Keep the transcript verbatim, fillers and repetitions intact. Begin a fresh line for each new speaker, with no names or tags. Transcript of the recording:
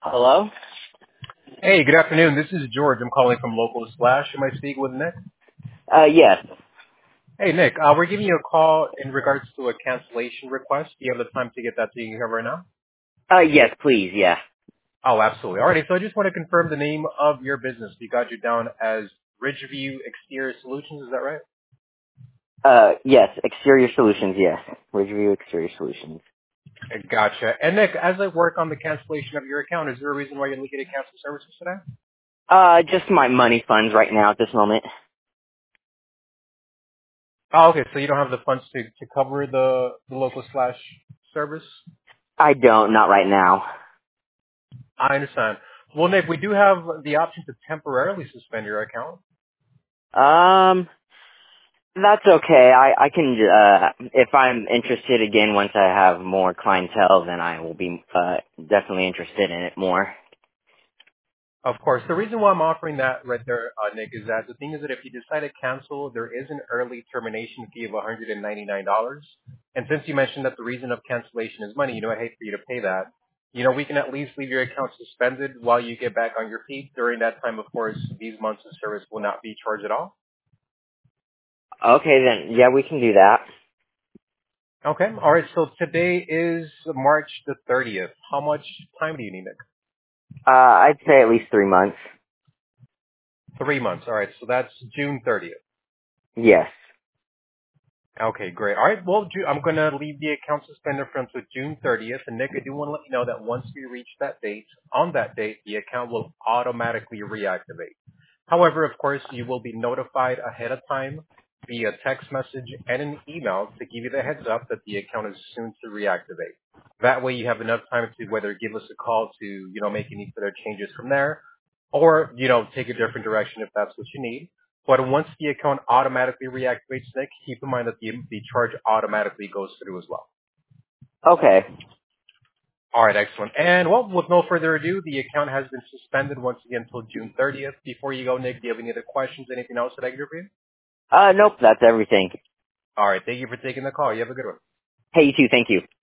Hello?
Hey, good afternoon. This is George. I'm calling from Local Slash. Am I speaking with Nick?
Uh, yes.
Hey, Nick. Uh, we're giving you a call in regards to a cancellation request. Do you have the time to get that to you here right now?
Uh, yes, please, yeah.
Oh, absolutely. Alrighty. So I just want to confirm the name of your business. We got you down as Ridgeview Exterior Solutions. Is that right?
Uh, yes, exterior solutions, yes. Ridgeview exterior solutions.
Uh, Gotcha. And Nick, as I work on the cancellation of your account, is there a reason why you're looking to cancel services today?
Uh, just my money funds right now at this moment.
Oh, okay. So you don't have the funds to, to cover the, the Local Slash service?
I don't, not right now.
I understand. Well, Nick, we do have the option to temporarily suspend your account.
Um, that's okay. I, I can, uh, if I'm interested again once I have more clientele, then I will be, uh, definitely interested in it more.
Of course. The reason why I'm offering that right there, uh, Nick, is that the thing is that if you decide to cancel, there is an early termination fee of one hundred ninety-nine dollars. And since you mentioned that the reason of cancellation is money, you know, I'd hate for you to pay that. You know, we can at least leave your account suspended while you get back on your feet. During that time, of course, these months of service will not be charged at all.
Okay, then, yeah, we can do that.
Okay. All right. So today is March the thirtieth. How much time do you need, Nick?
Uh, I'd say at least three months.
Three months. All right. So that's June thirtieth.
Yes.
Okay, great. All right, well, Ju- I'm going to leave the account suspended from to June thirtieth. And Nick, I do want to let you know that once we reach that date, on that date, the account will automatically reactivate. However, of course, you will be notified ahead of time via text message and an email to give you the heads up that the account is soon to reactivate. That way you have enough time to whether give us a call to, you know, make any further changes from there or, you know, take a different direction if that's what you need. But once the account automatically reactivates, Nick, keep in mind that the, the charge automatically goes through as well.
Okay.
All right, excellent. And well, with no further ado, the account has been suspended once again until June thirtieth. Before you go, Nick, do you have any other questions, anything else that I can do for you?
Uh, nope, that's everything.
All right, thank you for taking the call. You have a good one.
Hey, you too, thank you.